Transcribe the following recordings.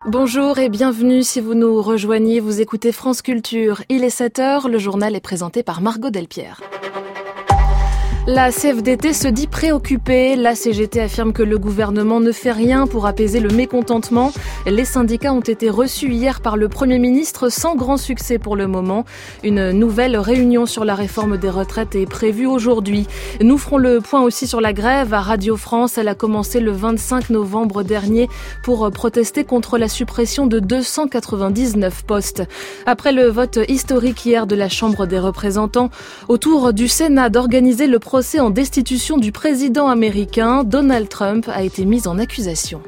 Bonjour et bienvenue si vous nous rejoignez, vous écoutez France Culture. Il est 7h, le journal est présenté par Margot Delpierre. La CFDT se dit préoccupée. La CGT affirme que le gouvernement ne fait rien pour apaiser le mécontentement. Les syndicats ont été reçus hier par le Premier ministre sans grand succès pour le moment. Une nouvelle réunion sur la réforme des retraites est prévue aujourd'hui. Nous ferons le point aussi sur la grève à Radio France. Elle a commencé le 25 novembre dernier pour protester contre la suppression de 299 postes. Après le vote historique hier de la Chambre des représentants, au tour du Sénat d'organiser le procès en destitution du président américain, Donald Trump a été mis en accusation.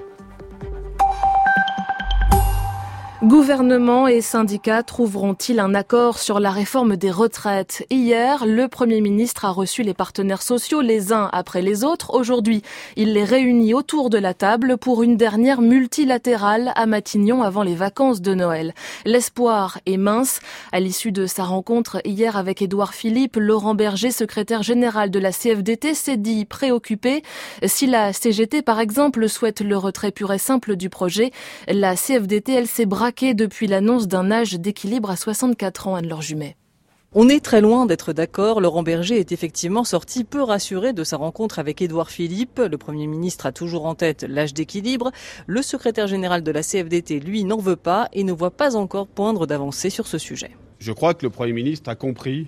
Gouvernement et syndicats trouveront-ils un accord sur la réforme des retraites ? Hier, le Premier ministre a reçu les partenaires sociaux les uns après les autres. Aujourd'hui, il les réunit autour de la table pour une dernière multilatérale à Matignon avant les vacances de Noël. L'espoir est mince. À l'issue de sa rencontre hier avec Édouard Philippe, Laurent Berger, secrétaire général de la CFDT, s'est dit préoccupé. Si la CGT, par exemple, souhaite le retrait pur et simple du projet, la CFDT, elle, s'est braquée depuis l'annonce d'un âge d'équilibre à 64 ans, Anne-Laure Jumet. On est très loin d'être d'accord. Laurent Berger est effectivement sorti peu rassuré de sa rencontre avec Édouard Philippe. Le Premier ministre a toujours en tête l'âge d'équilibre. Le secrétaire général de la CFDT, lui, n'en veut pas et ne voit pas encore poindre d'avancée sur ce sujet. Je crois que le Premier ministre a compris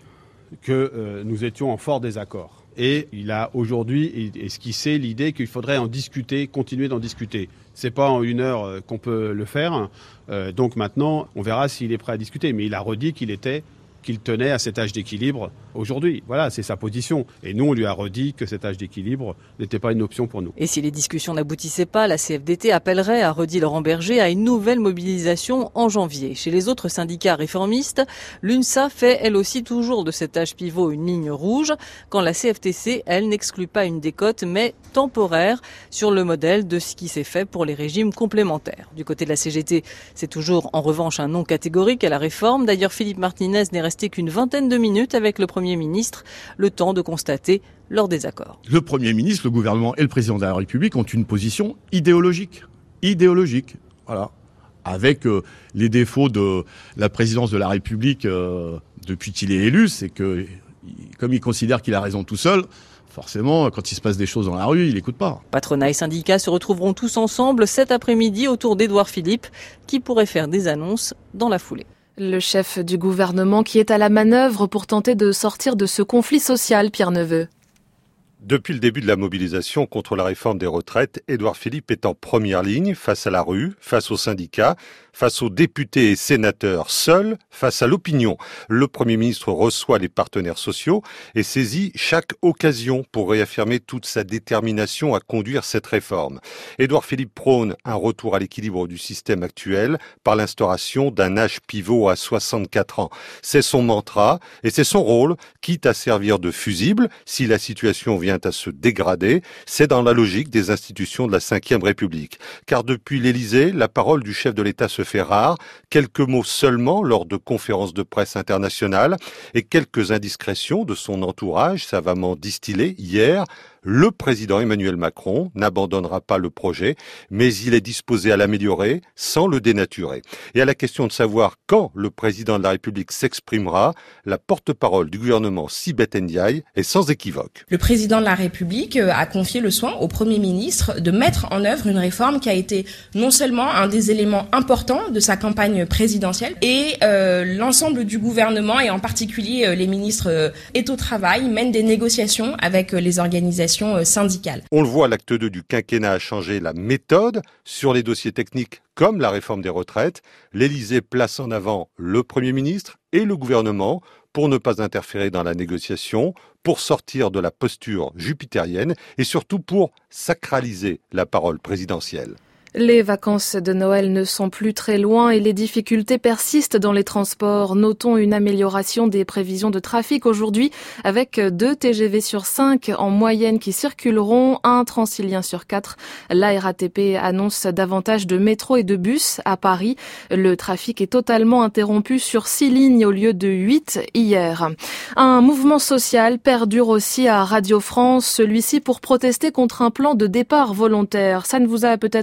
que nous étions en fort désaccord. Et il a aujourd'hui esquissé l'idée qu'il faudrait en discuter, continuer d'en discuter. C'est pas en une heure qu'on peut le faire. Donc maintenant, on verra s'il est prêt à discuter. Mais il a redit qu'il tenait à cet âge d'équilibre aujourd'hui. Voilà, c'est sa position. Et nous, on lui a redit que cet âge d'équilibre n'était pas une option pour nous. Et si les discussions n'aboutissaient pas, la CFDT appellerait, a redit Laurent Berger, à une nouvelle mobilisation en janvier. Chez les autres syndicats réformistes, l'UNSA fait elle aussi toujours de cet âge pivot une ligne rouge, quand la CFTC, elle, n'exclut pas une décote, mais temporaire, sur le modèle de ce qui s'est fait pour les régimes complémentaires. Du côté de la CGT, c'est toujours en revanche un non catégorique à la réforme. D'ailleurs, Philippe Martinez n'est resté qu'une vingtaine de minutes avec le Premier ministre, le temps de constater leur désaccord. Le Premier ministre, le gouvernement et le président de la République ont une position idéologique. Idéologique, voilà. Avec les défauts de la présidence de la République depuis qu'il est élu, c'est que, comme il considère qu'il a raison tout seul, forcément, quand il se passe des choses dans la rue, il n'écoute pas. Patronat et syndicats se retrouveront tous ensemble cet après-midi autour d'Édouard Philippe, qui pourrait faire des annonces dans la foulée. Le chef du gouvernement qui est à la manœuvre pour tenter de sortir de ce conflit social, Pierre Neveu. Depuis le début de la mobilisation contre la réforme des retraites, Édouard Philippe est en première ligne face à la rue, face aux syndicats, face aux députés et sénateurs, seuls face à l'opinion. Le Premier ministre reçoit les partenaires sociaux et saisit chaque occasion pour réaffirmer toute sa détermination à conduire cette réforme. Édouard Philippe prône un retour à l'équilibre du système actuel par l'instauration d'un âge pivot à 64 ans. C'est son mantra et c'est son rôle, quitte à servir de fusible si la situation vient à se dégrader. C'est dans la logique des institutions de la Ve République. Car depuis l'Élysée, la parole du chef de l'État se fait rare, quelques mots seulement lors de conférences de presse internationales et quelques indiscrétions de son entourage savamment distillées hier. Le président Emmanuel Macron n'abandonnera pas le projet, mais il est disposé à l'améliorer sans le dénaturer. Et à la question de savoir quand le président de la République s'exprimera, la porte-parole du gouvernement, Sibeth Ndiaye, est sans équivoque. Le président de la République a confié le soin au Premier ministre de mettre en œuvre une réforme qui a été non seulement un des éléments importants de sa campagne présidentielle, et l'ensemble du gouvernement, et en particulier les ministres, est au travail, mène des négociations avec les organisations syndicales. On le voit, l'acte 2 du quinquennat a changé la méthode sur les dossiers techniques comme la réforme des retraites. L'Élysée place en avant le Premier ministre et le gouvernement pour ne pas interférer dans la négociation, pour sortir de la posture jupitérienne et surtout pour sacraliser la parole présidentielle. Les vacances de Noël ne sont plus très loin et les difficultés persistent dans les transports. Notons une amélioration des prévisions de trafic aujourd'hui avec 2 TGV sur 5 en moyenne qui circuleront, 1 Transilien sur 4. La RATP annonce davantage de métro et de bus à Paris. Le trafic est totalement interrompu sur 6 lignes au lieu de 8 hier. Un mouvement social perdure aussi à Radio France, celui-ci pour protester contre un plan de départ volontaire. Ça ne vous a peut-être pas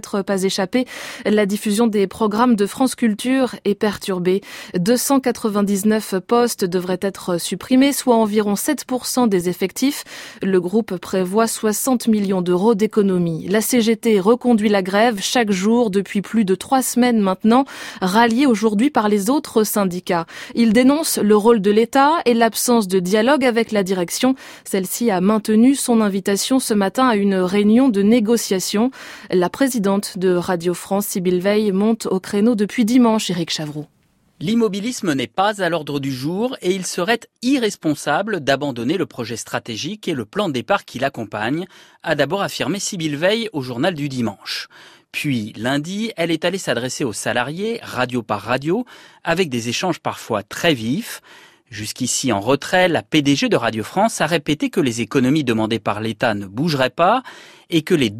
pas échappé. La diffusion des programmes de France Culture est perturbée. 299 postes devraient être supprimés, soit environ 7% des effectifs. Le groupe prévoit 60 millions d'euros d'économies. La CGT reconduit la grève chaque jour depuis plus de 3 semaines maintenant, ralliée aujourd'hui par les autres syndicats. Ils dénoncent le rôle de l'État et l'absence de dialogue avec la direction. Celle-ci a maintenu son invitation ce matin à une réunion de négociation. La présidente de Radio France, Sybille Veil, monte au créneau depuis dimanche, Éric Chavroux. L'immobilisme n'est pas à l'ordre du jour et il serait irresponsable d'abandonner le projet stratégique et le plan de départ qui l'accompagne, a d'abord affirmé Sybille Veil au journal du dimanche. Puis, lundi, elle est allée s'adresser aux salariés, radio par radio, avec des échanges parfois très vifs. Jusqu'ici en retrait, la PDG de Radio France a répété que les économies demandées par l'État ne bougeraient pas et que les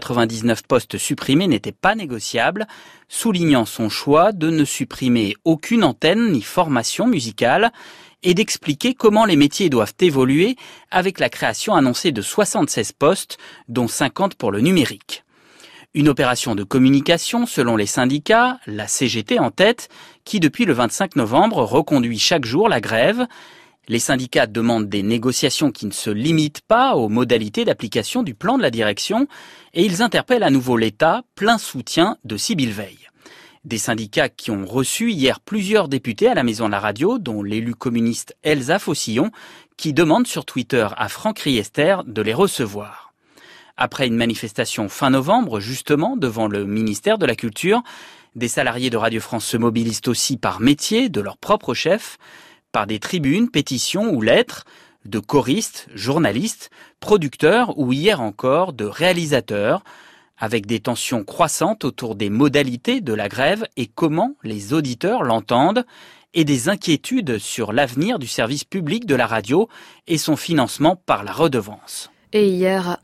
299 postes supprimés n'étaient pas négociables, soulignant son choix de ne supprimer aucune antenne ni formation musicale et d'expliquer comment les métiers doivent évoluer avec la création annoncée de 76 postes, dont 50 pour le numérique. Une opération de communication selon les syndicats, la CGT en tête, qui depuis le 25 novembre reconduit chaque jour la grève. Les syndicats demandent des négociations qui ne se limitent pas aux modalités d'application du plan de la direction et ils interpellent à nouveau l'État, plein soutien de Sybille Veil. Des syndicats qui ont reçu hier plusieurs députés à la Maison de la Radio, dont l'élu communiste Elsa Faucillon, qui demande sur Twitter à Franck Riester de les recevoir. Après une manifestation fin novembre, justement, devant le ministère de la Culture, des salariés de Radio France se mobilisent aussi par métier de leur propre chef, par des tribunes, pétitions ou lettres, de choristes, journalistes, producteurs ou hier encore de réalisateurs, avec des tensions croissantes autour des modalités de la grève et comment les auditeurs l'entendent, et des inquiétudes sur l'avenir du service public de la radio et son financement par la redevance. Et hier,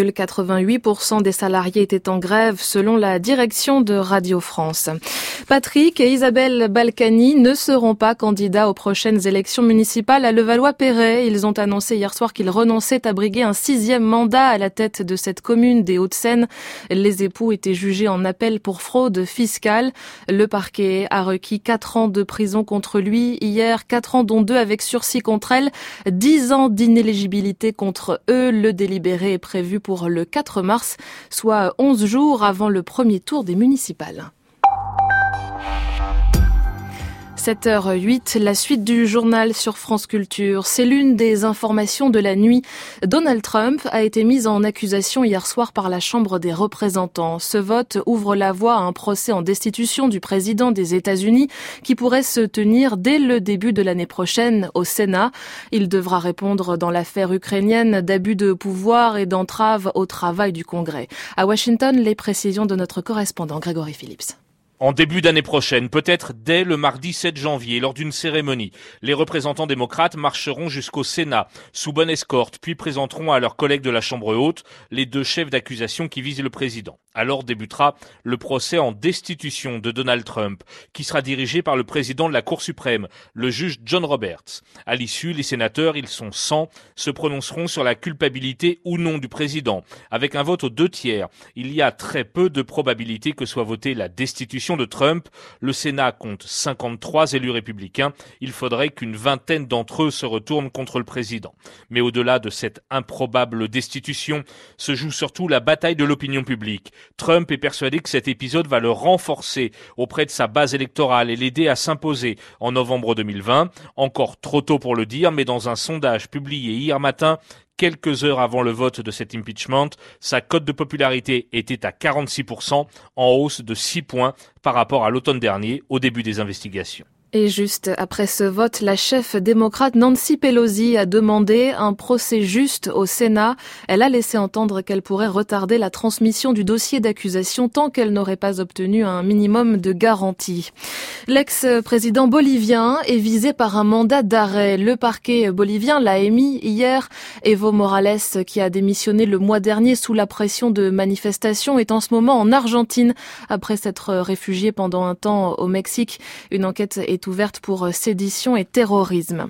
1,88% des salariés étaient en grève selon la direction de Radio France. Patrick et Isabelle Balkany ne seront pas candidats aux prochaines élections municipales à Levallois-Perret. Ils ont annoncé hier soir qu'ils renonçaient à briguer un 6e mandat à la tête de cette commune des Hauts-de-Seine. Les époux étaient jugés en appel pour fraude fiscale. Le parquet a requis 4 ans de prison contre lui. Hier, 4 ans dont 2 avec sursis contre elle. 10 ans d'inéligibilité contre eux. Le délibéré est prévu pour le 4 mars, soit 11 jours avant le premier tour des municipales. 7h08, la suite du journal sur France Culture. C'est l'une des informations de la nuit. Donald Trump a été mis en accusation hier soir par la Chambre des représentants. Ce vote ouvre la voie à un procès en destitution du président des États-Unis qui pourrait se tenir dès le début de l'année prochaine au Sénat. Il devra répondre dans l'affaire ukrainienne d'abus de pouvoir et d'entrave au travail du Congrès. À Washington, les précisions de notre correspondant Grégory Phillips. En début d'année prochaine, peut-être dès le mardi 7 janvier, lors d'une cérémonie, les représentants démocrates marcheront jusqu'au Sénat, sous bonne escorte, puis présenteront à leurs collègues de la Chambre haute les 2 chefs d'accusation qui visent le président. Alors débutera le procès en destitution de Donald Trump, qui sera dirigé par le président de la Cour suprême, le juge John Roberts. À l'issue, les sénateurs, ils sont 100, se prononceront sur la culpabilité ou non du président. Avec un vote aux 2/3, il y a très peu de probabilité que soit votée la destitution de Trump. Le Sénat compte 53 élus républicains. Il faudrait qu'une vingtaine d'entre eux se retournent contre le président. Mais au-delà de cette improbable destitution, se joue surtout la bataille de l'opinion publique. Trump est persuadé que cet épisode va le renforcer auprès de sa base électorale et l'aider à s'imposer en novembre 2020. Encore trop tôt pour le dire, mais dans un sondage publié hier matin, quelques heures avant le vote de cet impeachment, sa cote de popularité était à 46%, en hausse de 6 points par rapport à l'automne dernier, au début des investigations. Et juste après ce vote, la chef démocrate Nancy Pelosi a demandé un procès juste au Sénat. Elle a laissé entendre qu'elle pourrait retarder la transmission du dossier d'accusation tant qu'elle n'aurait pas obtenu un minimum de garantie. L'ex-président bolivien est visé par un mandat d'arrêt. Le parquet bolivien l'a émis hier. Evo Morales, qui a démissionné le mois dernier sous la pression de manifestations, est en ce moment en Argentine après s'être réfugié pendant un temps au Mexique. Une enquête est est ouverte pour sédition et terrorisme.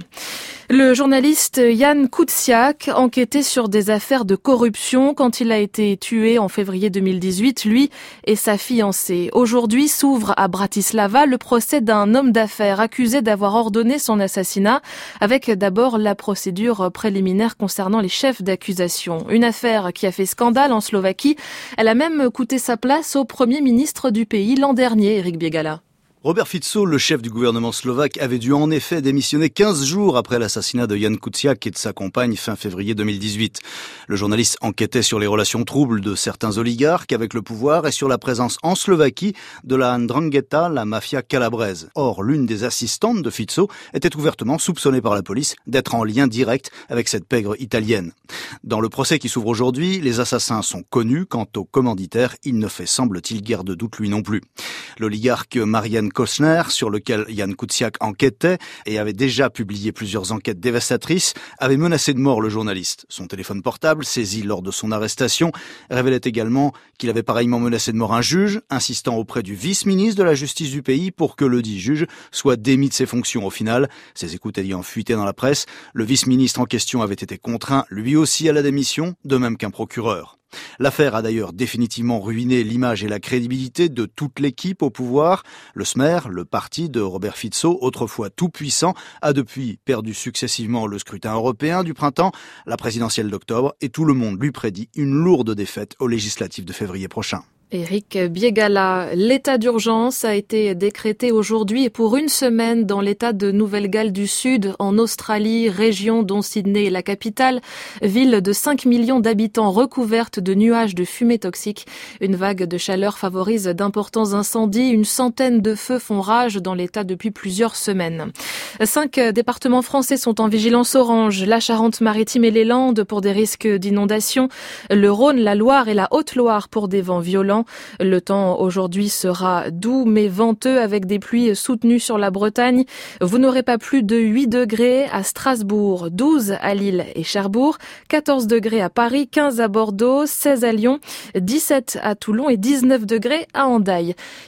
Le journaliste Jan Kuciak enquêtait sur des affaires de corruption quand il a été tué en février 2018, lui et sa fiancée. Aujourd'hui s'ouvre à Bratislava le procès d'un homme d'affaires accusé d'avoir ordonné son assassinat, avec d'abord la procédure préliminaire concernant les chefs d'accusation. Une affaire qui a fait scandale en Slovaquie. Elle a même coûté sa place au Premier ministre du pays l'an dernier, Éric Biegala. Robert Fico, le chef du gouvernement slovaque, avait dû en effet démissionner 15 jours après l'assassinat de Jan Kuciak et de sa compagne fin février 2018. Le journaliste enquêtait sur les relations troubles de certains oligarques avec le pouvoir et sur la présence en Slovaquie de la 'ndrangheta, la mafia calabraise. Or, l'une des assistantes de Fico était ouvertement soupçonnée par la police d'être en lien direct avec cette pègre italienne. Dans le procès qui s'ouvre aujourd'hui, les assassins sont connus. Quant au commanditaire, il ne fait semble-t-il guère de doute lui non plus. L'oligarque Marian Kostner, sur lequel Jan Kuciak enquêtait et avait déjà publié plusieurs enquêtes dévastatrices, avait menacé de mort le journaliste. Son téléphone portable, saisi lors de son arrestation, révélait également qu'il avait pareillement menacé de mort un juge, insistant auprès du vice-ministre de la justice du pays pour que le dit juge soit démis de ses fonctions. Au final, ses écoutes ayant fuité dans la presse, le vice-ministre en question avait été contraint lui aussi à la démission, de même qu'un procureur. L'affaire a d'ailleurs définitivement ruiné l'image et la crédibilité de toute l'équipe au pouvoir. Le Smer, le parti de Robert Fico, autrefois tout puissant, a depuis perdu successivement le scrutin européen du printemps, la présidentielle d'octobre, et tout le monde lui prédit une lourde défaite aux législatives de février prochain. Éric Biegala, l'état d'urgence a été décrété aujourd'hui et pour une semaine dans l'état de Nouvelle-Galles du Sud, en Australie, région dont Sydney est la capitale, ville de 5 millions d'habitants recouverte de nuages de fumée toxique. Une vague de chaleur favorise d'importants incendies, une centaine de feux font rage dans l'état depuis plusieurs semaines. 5 départements français sont en vigilance orange, la Charente-Maritime et les Landes pour des risques d'inondation, le Rhône, la Loire et la Haute-Loire pour des vents violents. Le temps aujourd'hui sera doux mais venteux avec des pluies soutenues sur la Bretagne. Vous n'aurez pas plus de 8 degrés à Strasbourg, 12 à Lille et Cherbourg, 14 degrés à Paris, 15 à Bordeaux, 16 à Lyon, 17 à Toulon et 19 degrés à Hendaye.